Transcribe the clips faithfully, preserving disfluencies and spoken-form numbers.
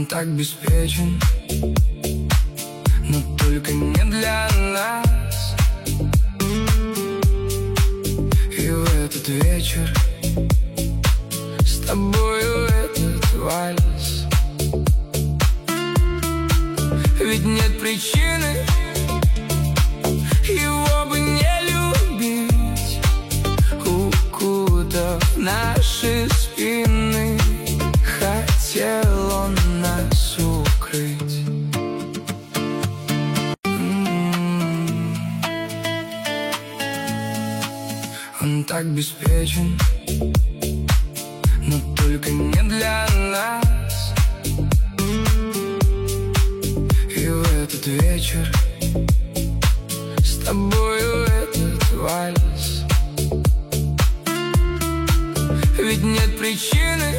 Он так беспечен, но только не для нас. И в этот вечер с тобою этот вальс. Ведь нет причины его бы не любить, укутав наши спины. Хотел он нас укрыть. М-м-м. Он так беспечен, но только не для нас. И в этот вечер с тобою этот вальс. Ведь нет причины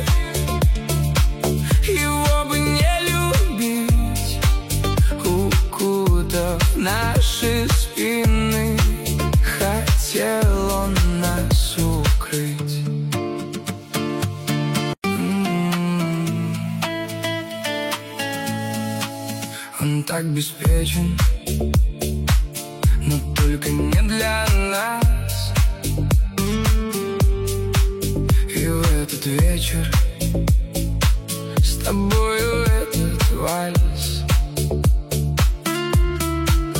его бы не любить, укутав наши спины. Хотел он нас укрыть. М-м-м. Он так беспечен, но только не для нас. И в этот вечер с тобой